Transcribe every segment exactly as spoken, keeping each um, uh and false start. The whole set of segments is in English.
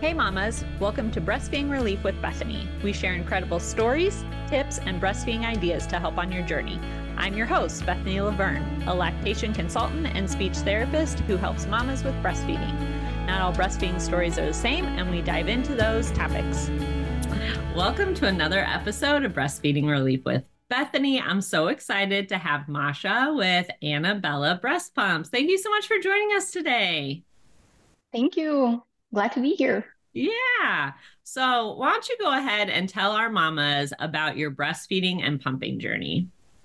Hey mamas, welcome to Breastfeeding Relief with Bethany. We share incredible stories, tips, and breastfeeding ideas to help on your journey. I'm your host, Bethany Laverne, a lactation consultant and speech therapist who helps mamas with breastfeeding. Not all breastfeeding stories are the same, and we dive into those topics. Welcome to another episode of Breastfeeding Relief with Bethany. I'm so excited to have Masha with Annabella Breast Pumps. Thank you so much for joining us today. Thank you. Glad to be here. Yeah. So why don't you go ahead and tell our mamas about your breastfeeding and pumping journey?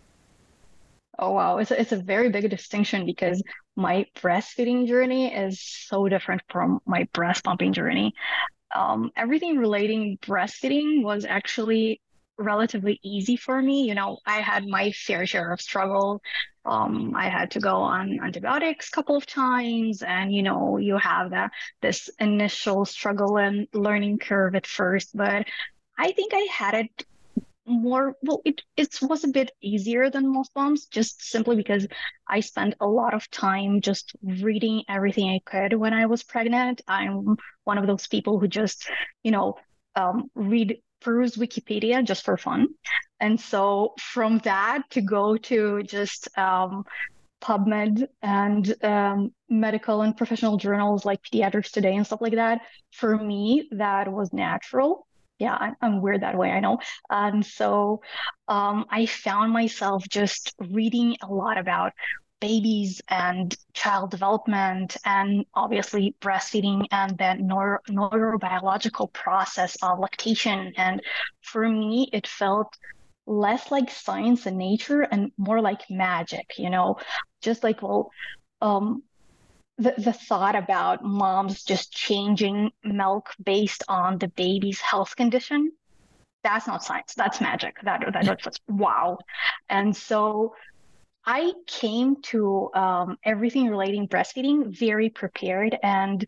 Oh, wow. It's a, it's a very big distinction because my breastfeeding journey is so different from my breast pumping journey. Um, everything relating breastfeeding was actually relatively easy for me. You know, I had my fair share of struggle. Um, I had to go on antibiotics a couple of times, and you know, you have that this initial struggle and learning curve at first, but I think I had it more well it it was a bit easier than most moms, just simply because I spent a lot of time just reading everything I could when I was pregnant. I'm one of those people who just, you know, um, read peruse Wikipedia just for fun. And so from that to go to just um, PubMed and um, medical and professional journals like Pediatrics Today and stuff like that, for me, that was natural. Yeah, I'm, I'm weird that way, I know. And so um, I found myself just reading a lot about babies and child development and obviously breastfeeding and that neuro- neurobiological process of lactation. And for me, it felt less like science and nature and more like magic, you know, just like, well, um, the, the thought about moms just changing milk based on the baby's health condition, that's not science, that's magic. That, that was wow. And so I came to um, everything relating breastfeeding very prepared, and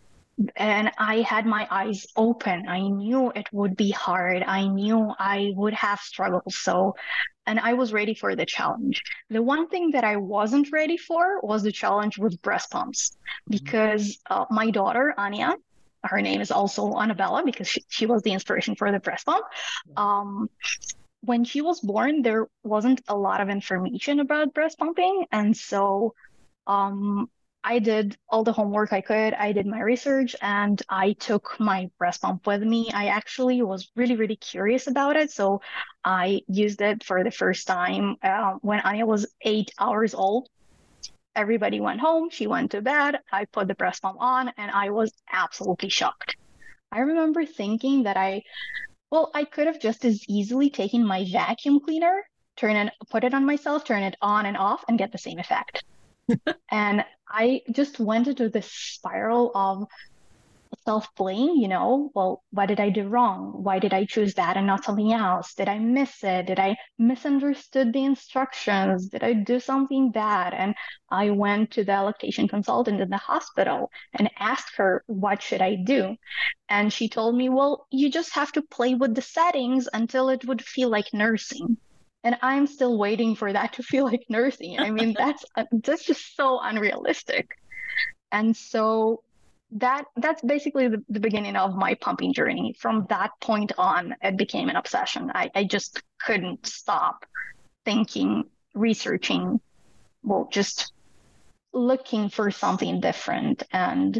and I had my eyes open. I knew it would be hard. I knew I would have struggles. So, and I was ready for the challenge. The one thing that I wasn't ready for was the challenge with breast pumps, because uh, my daughter, Anya, her name is also Annabella because she, she was the inspiration for the breast pump. Um, when she was born, there wasn't a lot of information about breast pumping. And so um, I did all the homework I could. I did my research and I took my breast pump with me. I actually was really, really curious about it. So I used it for the first time uh, when Anya was eight hours old. Everybody went home. She went to bed. I put the breast pump on and I was absolutely shocked. I remember thinking that I, well, I could have just as easily taken my vacuum cleaner, turn it, put it on myself, turn it on and off, and get the same effect. And I just went into this spiral of self-blame, you know, well, what did I do wrong? Why did I choose that and not something else? Did I miss it? Did I misunderstood the instructions? Did I do something bad? And I went to the lactation consultant in the hospital and asked her, what should I do? And she told me, well, you just have to play with the settings until it would feel like nursing. And I'm still waiting for that to feel like nursing. I mean, that's that's just so unrealistic. And so that that's basically the, the beginning of my pumping journey. From that point on, it became an obsession. I, I just couldn't stop thinking, researching, well, just looking for something different. And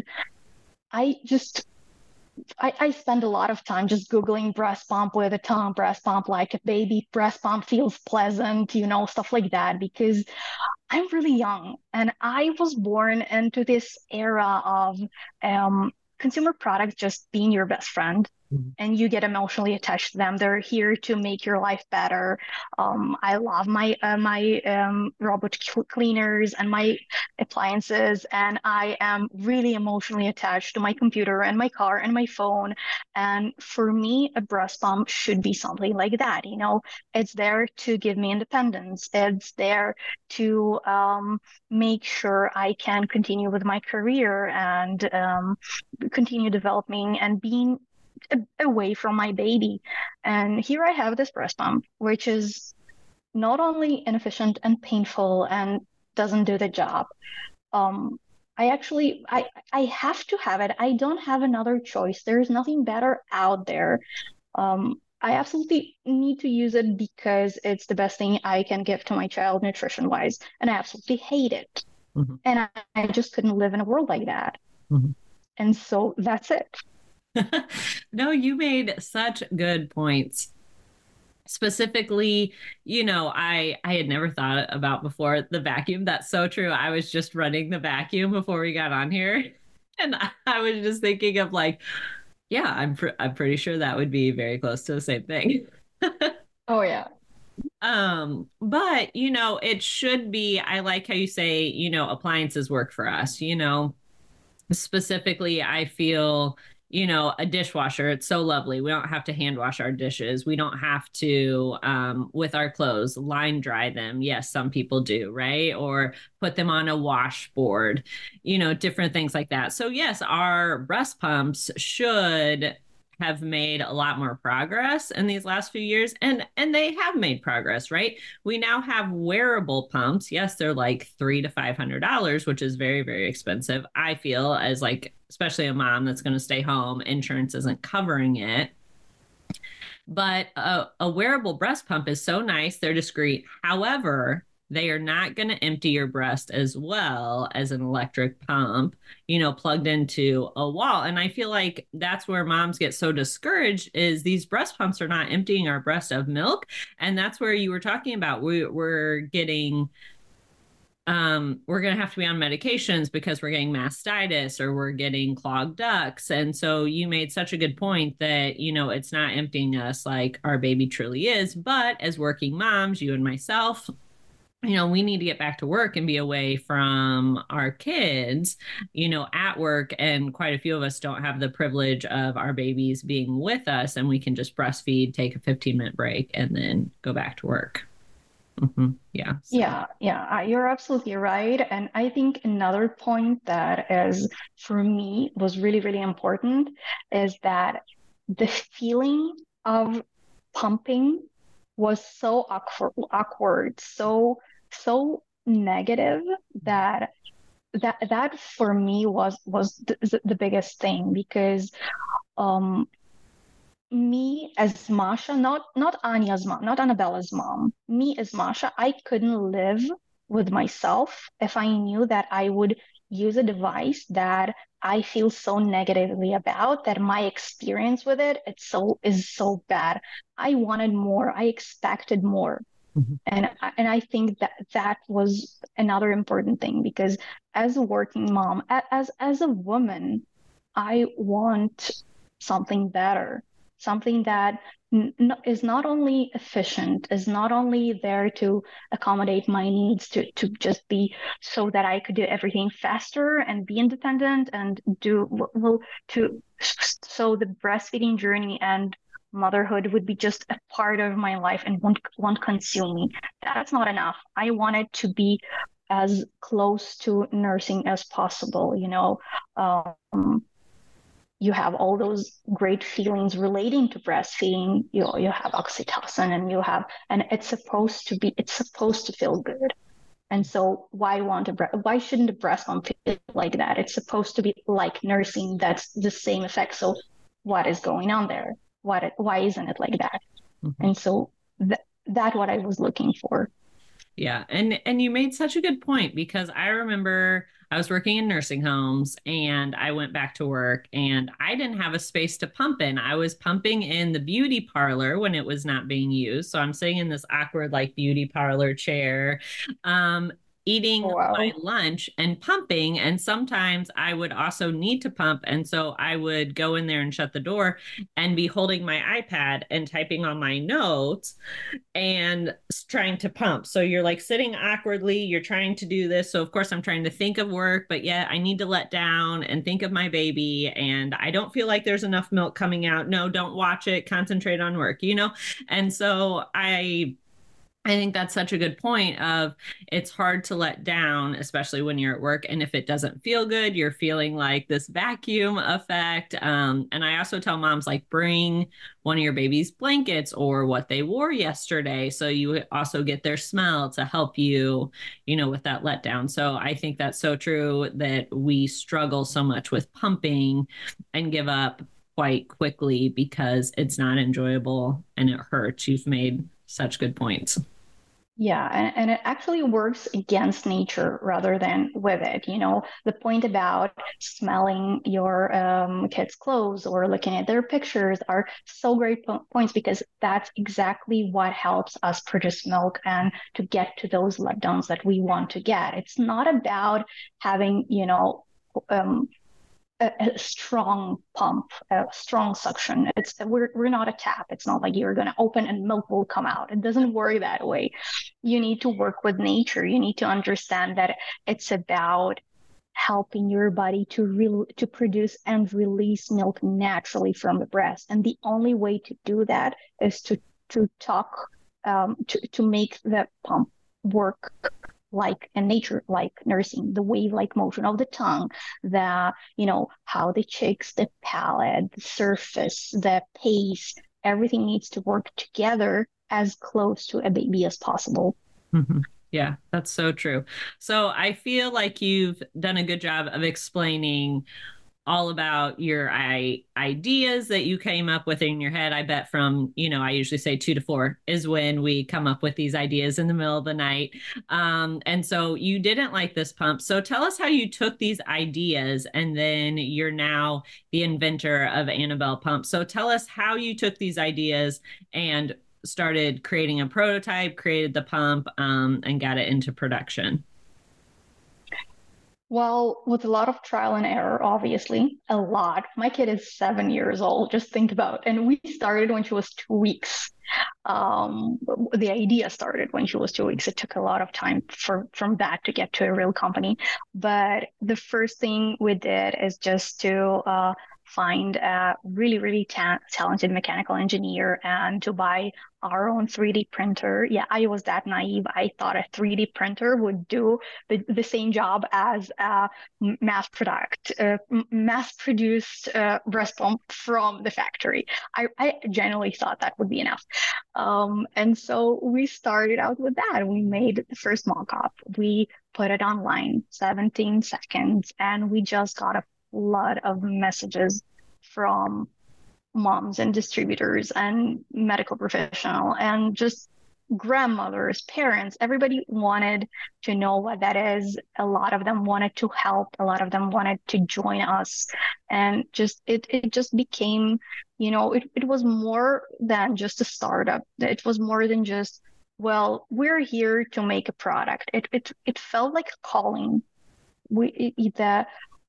I just I, I spend a lot of time just Googling breast pump with a tongue breast pump, like a baby breast pump feels pleasant, you know, stuff like that, because I'm really young and I was born into this era of um, consumer products just being your best friend. And you get emotionally attached to them. They're here to make your life better. Um, I love my uh, my um, robot cleaners and my appliances, and I am really emotionally attached to my computer and my car and my phone. And for me, a breast pump should be something like that. You know, it's there to give me independence. It's there to um, make sure I can continue with my career and um, continue developing and being away from my baby. And here I have this breast pump, which is not only inefficient and painful and doesn't do the job, um, I actually I I have to have it. I don't have another choice. There's nothing better out there. Um, I absolutely need to use it because it's the best thing I can give to my child nutrition wise, and I absolutely hate it. Mm-hmm. And I, I just couldn't live in a world like that. Mm-hmm. And so that's it. No, you made such good points. Specifically, you know, I I had never thought about before the vacuum. That's so true. I was just running the vacuum before we got on here, and I, I was just thinking of like, yeah, I'm pr- I'm pretty sure that would be very close to the same thing. Oh yeah. Um, but you know, it should be, I like how you say, you know, appliances work for us, you know. Specifically, I feel, you know, a dishwasher, it's so lovely. We don't have to hand wash our dishes. We don't have to, um, with our clothes, line dry them. Yes, some people do, right? Or put them on a washboard, you know, different things like that. So, yes, our breast pumps should have made a lot more progress in these last few years, and and they have made progress, right? We now have wearable pumps. Yes, they're like three to five hundred dollars, which is very, very expensive. I feel as like, especially a mom that's going to stay home, insurance isn't covering it. But a, a wearable breast pump is so nice. They're discreet. However, they are not going to empty your breast as well as an electric pump, you know, plugged into a wall. And I feel like that's where moms get so discouraged is these breast pumps are not emptying our breast of milk. And that's where you were talking about we, we're getting um, we're going to have to be on medications because we're getting mastitis or we're getting clogged ducts. And so you made such a good point that, you know, it's not emptying us like our baby truly is. But as working moms, you and myself, you know, we need to get back to work and be away from our kids, you know, at work. And quite a few of us don't have the privilege of our babies being with us, and we can just breastfeed, take a fifteen minute break, and then go back to work. Mm-hmm. Yeah. So. Yeah. Yeah. You're absolutely right. And I think another point that is for me was really, really important is that the feeling of pumping was so awkward, awkward so so negative that that that for me was was the, the biggest thing because um me as Masha, not not Anya's mom, not Annabella's mom, me as Masha, I couldn't live with myself if I knew that I would use a device that I feel so negatively about, that my experience with it it's so is so bad. I wanted more. I expected more. Mm-hmm. And and I think that that was another important thing because as a working mom, as as a woman, I want something better, something that n- is not only efficient, is not only there to accommodate my needs, to to just be so that I could do everything faster and be independent and do well to so the breastfeeding journey and motherhood would be just a part of my life and won't won't consume me. That's not enough. I want it to be as close to nursing as possible. You know, um, you have all those great feelings relating to breastfeeding. You you have oxytocin, and you have, and it's supposed to be, it's supposed to feel good. And so, why want a bre- why shouldn't a breast pump feel like that? It's supposed to be like nursing. That's the same effect. So, what is going on there? What, why isn't it like that? Mm-hmm. And so th- that's what I was looking for. Yeah. And, and you made such a good point because I remember I was working in nursing homes and I went back to work and I didn't have a space to pump in. I was pumping in the beauty parlor when it was not being used. So I'm sitting in this awkward, like beauty parlor chair. Um, eating wow. my lunch and pumping. And sometimes I would also need to pump. And so I would go in there and shut the door and be holding my iPad and typing on my notes and trying to pump. So you're like sitting awkwardly, you're trying to do this. So of course I'm trying to think of work, but yet I need to let down and think of my baby. And I don't feel like there's enough milk coming out. No, don't watch it. Concentrate on work, you know? And so I I think that's such a good point of it's hard to let down, especially when you're at work. And if it doesn't feel good, you're feeling like this vacuum effect. Um, and I also tell moms, like, bring one of your baby's blankets or what they wore yesterday. So you also get their smell to help you, you know, with that letdown. So I think that's so true that we struggle so much with pumping and give up quite quickly because it's not enjoyable and it hurts. You've made such good points. Yeah, and, and it actually works against nature rather than with it. You know, the point about smelling your um, kids' clothes or looking at their pictures are so great po- points because that's exactly what helps us produce milk and to get to those letdowns that we want to get. It's not about having, you know, um, a, a strong pump, a strong suction. It's we're we're not a tap. It's not like you're going to open and milk will come out. It doesn't work that way. You need to work with nature. You need to understand that it's about helping your body to re- to produce and release milk naturally from the breast. And the only way to do that is to to talk um, to to make the pump work like in nature, like nursing, the wave-like motion of the tongue, the, you know, how the cheeks, the palate, the surface, the pace, everything needs to work together as close to a baby as possible. Mm-hmm. Yeah, that's so true. So I feel like you've done a good job of explaining all about your I, ideas that you came up with in your head. I bet from, you know, I usually say two to four is when we come up with these ideas in the middle of the night. Um, and so you didn't like this pump. So tell us how you took these ideas and then you're now the inventor of Annabelle Pump. So tell us how you took these ideas and started creating a prototype, created the pump, um, and got it into production. Well, with a lot of trial and error, obviously, a lot. My kid is seven years old, just think about. And we started when she was two weeks. Um, the idea started when she was two weeks. It took a lot of time for from that to get to a real company. But the first thing we did is just to uh, find a really, really ta- talented mechanical engineer and to buy our own three D printer. Yeah, I was that naive. I thought a three D printer would do the, the same job as a mass product, uh, mass produced uh, breast pump from the factory. I, I genuinely thought that would be enough. Um, and so we started out with that. We made the first mock-up. We put it online, seventeen seconds, and we just got a lot of messages from moms and distributors and medical professional and just grandmothers, parents. Everybody wanted to know what that is. A lot of them wanted to help. A lot of them wanted to join us. And just it it just became, you know, it, it was more than just a startup. It was more than just, well, we're here to make a product. It it it felt like a calling. We it, the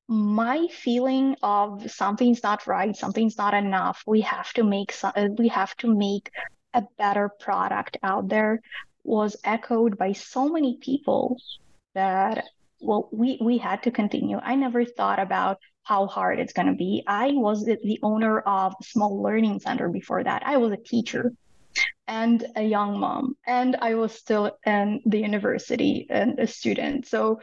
my feeling of something's not right, something's not enough. We have to make some, we have to make a better product out there was echoed by so many people that, well, we, we had to continue. I never thought about how hard it's going to be. I was the owner of a small learning center before that. I was a teacher and a young mom, and I was still in the university and a student. So,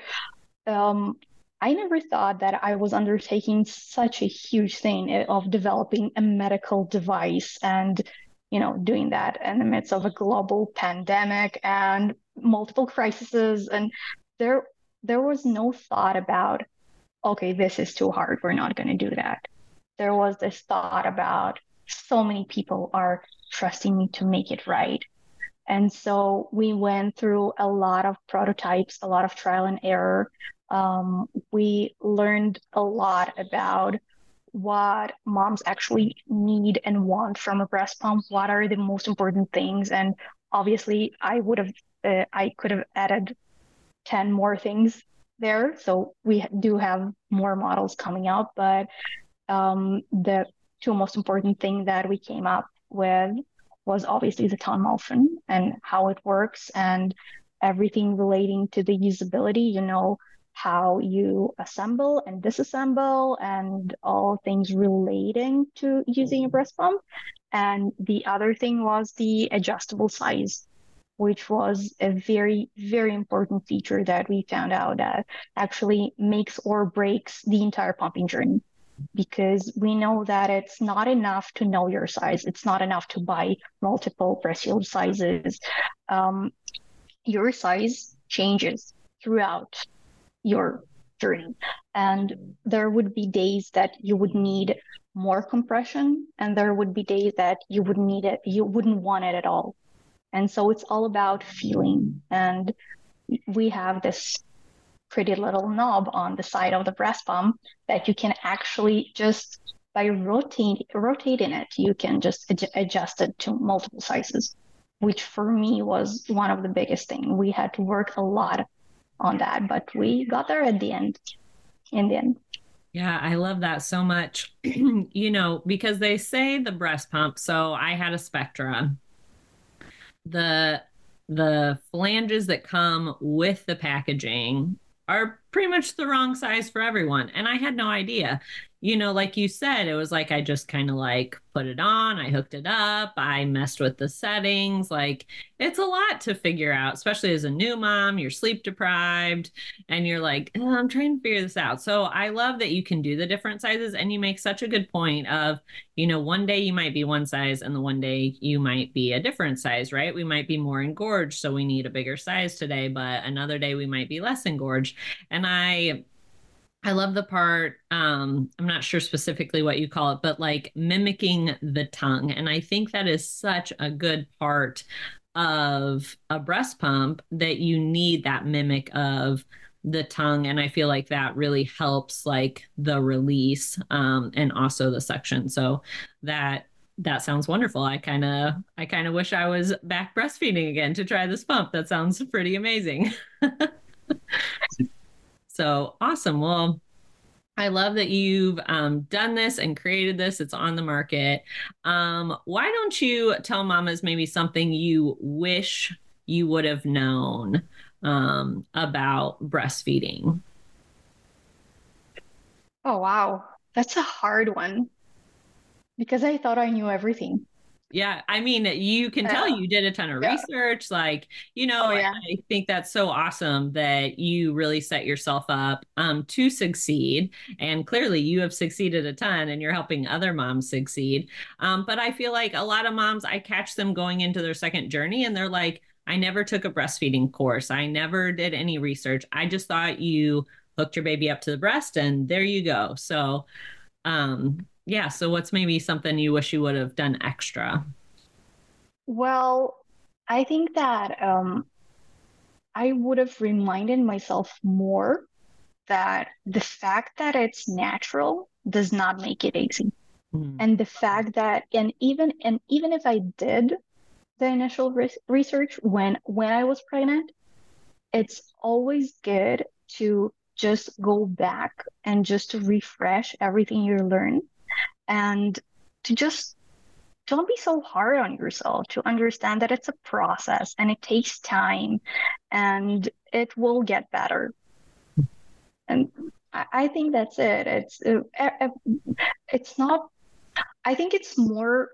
um, I never thought that I was undertaking such a huge thing of developing a medical device and, you know, doing that in the midst of a global pandemic and multiple crises. And there, there was no thought about, okay, this is too hard. We're not going to do that. There was this thought about so many people are trusting me to make it right. And so we went through a lot of prototypes, a lot of trial and error. Um, we learned a lot about what moms actually need and want from a breast pump. What are the most important things? And obviously, I would have, uh, I could have added ten more things there. So we do have more models coming up, but um, the two most important things that we came up with was obviously the tongue motion and how it works and everything relating to the usability, you know, how you assemble and disassemble and all things relating to using a breast pump. And the other thing was the adjustable size. which was a very, very important feature that we found out that actually makes or breaks the entire pumping journey. Because we know that it's not enough to know your size. It's not enough to buy multiple breast yield sizes. Um, your size changes throughout your journey. And there would be days that you would need more compression, and there would be days that you would need it, you wouldn't want it at all. And so it's all about feeling. And we have this pretty little knob on the side of the breast pump that you can actually just by rotating rotating it, you can just ad- adjust it to multiple sizes, which for me was one of the biggest things. We had to work a lot on that, but we got there at the end. In the end. Yeah, I love that so much. You know, because they say the breast pump. So I had a Spectra. The the flanges that come with the packaging are pretty much the wrong size for everyone. And I had no idea. You know, like you said, it was like I just kind of like put it on, I hooked it up, I messed with the settings. Like it's a lot to figure out, especially as a new mom, you're sleep deprived and you're like, oh, I'm trying to figure this out. So I love that you can do the different sizes, and you make such a good point of, you know, one day you might be one size and the one day you might be a different size, right? We might be more engorged, so we need a bigger size today, but another day we might be less engorged. And I I love the part, um, I'm not sure specifically what you call it, but like mimicking the tongue. And I think that is such a good part of a breast pump, that you need that mimic of the tongue. And I feel like that really helps like the release, um, and also the suction. So that that sounds wonderful. I kind of I kind of wish I was back breastfeeding again to try this pump. That sounds pretty amazing. So awesome. Well, I love that you've um, done this and created this. It's on the market. Um, why don't you tell mamas maybe something you wish you would have known um, about breastfeeding? Oh, wow. That's a hard one because I thought I knew everything. Yeah, I mean, you can tell Yeah. you did a ton of Yeah. research, like, you know, Oh, yeah. I think that's so awesome that you really set yourself up um, to succeed. And clearly you have succeeded a ton and you're helping other moms succeed. Um, but I feel like a lot of moms, I catch them going into their second journey and they're like, I never took a breastfeeding course. I never did any research. I just thought you hooked your baby up to the breast and there you go. So, um, yeah. So what's maybe something you wish you would have done extra? Well, I think that um, I would have reminded myself more that the fact that it's natural does not make it easy. Mm. And the fact that, and even and even if I did the initial re- research when when I was pregnant, it's always good to just go back and just to refresh everything you learned, and to just don't be so hard on yourself, to understand that it's a process and it takes time and it will get better. And I, I think that's it. It's uh, it's not, I think it's more,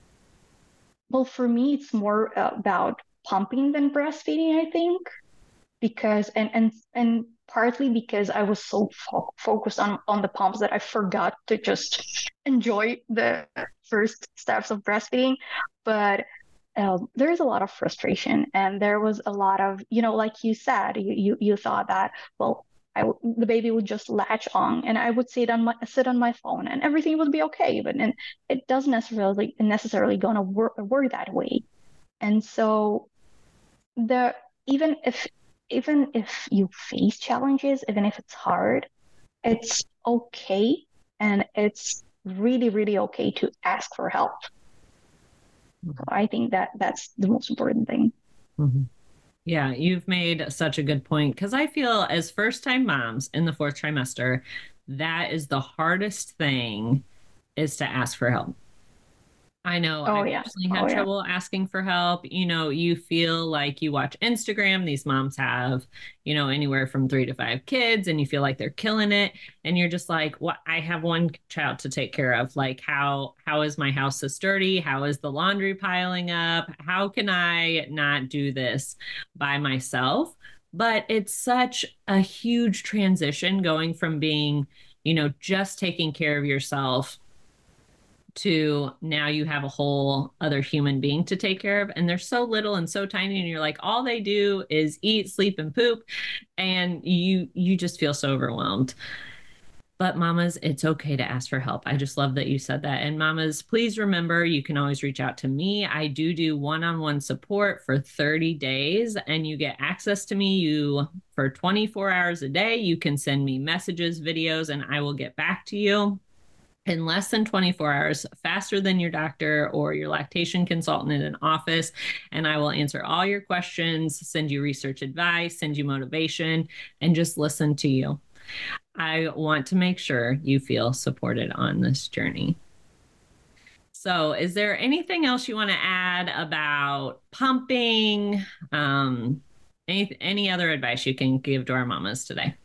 well, for me, it's more about pumping than breastfeeding, I think, because, and, and, and partly because I was so fo- focused on, on the pumps that I forgot to just enjoy the first steps of breastfeeding. But um, there's a lot of frustration, and there was a lot of, you know, like you said, you, you, you thought that, well, I w- the baby would just latch on and I would sit on my sit on my phone and everything would be okay. But and it doesn't necessarily necessarily gonna work work that way. And so the even if even if you face challenges, even if it's hard, it's okay, and it's really really okay to ask for help. Mm-hmm. So I think that that's the most important thing. Mm-hmm. Yeah, you've made such a good point, because I feel as first-time moms in the fourth trimester, that is the hardest thing, is to ask for help. I know. Oh, I yeah. personally had Oh, yeah. trouble asking for help. You know, you feel like you watch Instagram, these moms have, you know, anywhere from three to five kids, and you feel like they're killing it. And you're just like, what? I have one child to take care of. Like, how, how is my house so sturdy? How is the laundry piling up? How can I not do this by myself? But it's such a huge transition going from being, you know, just taking care of yourself to now you have a whole other human being to take care of, and they're so little and so tiny, and you're like, all they do is eat, sleep, and poop, and you you just feel so overwhelmed. But mamas, it's okay to ask for help. I just love that you said that. And mamas, please remember, you can always reach out to me. I do do one-on-one support for thirty days, and you get access to me. You for twenty-four hours a day. You can send me messages, videos, and I will get back to you in less than twenty-four hours, faster than your doctor or your lactation consultant in an office. And I will answer all your questions, send you research advice, send you motivation, and just listen to you. I want to make sure you feel supported on this journey. So is there anything else you want to add about pumping? Um, any, any other advice you can give to our mamas today?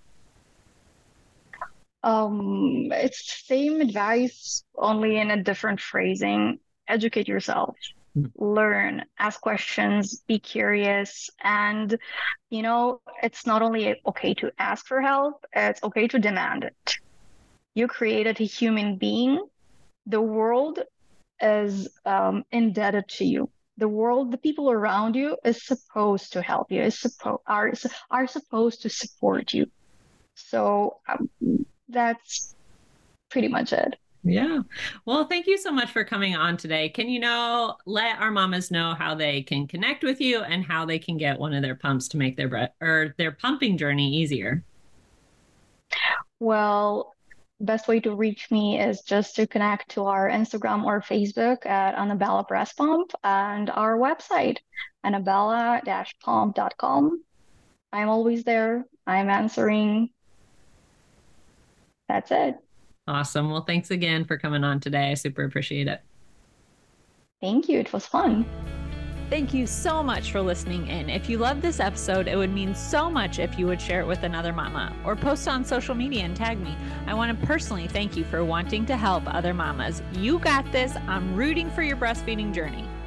Um, it's the same advice, only in a different phrasing. Educate yourself, learn, ask questions, be curious. And, you know, it's not only okay to ask for help, it's okay to demand it. You created a human being. The world is um, indebted to you. The world, the people around you is supposed to help you, is suppo- are, are supposed to support you. So um, that's pretty much it. Yeah. Well, thank you so much for coming on today. Can you know, let our mamas know how they can connect with you and how they can get one of their pumps to make their bre- or their pumping journey easier? Well, best way to reach me is just to connect to our Instagram or Facebook at Annabella Breast Pump and our website, annabella dash pump dot com. I'm always there. I'm answering. That's it. Awesome. Well, thanks again for coming on today. I super appreciate it. Thank you. It was fun. Thank you so much for listening in. If you loved this episode, it would mean so much if you would share it with another mama or post on social media and tag me. I want to personally thank you for wanting to help other mamas. You got this. I'm rooting for your breastfeeding journey.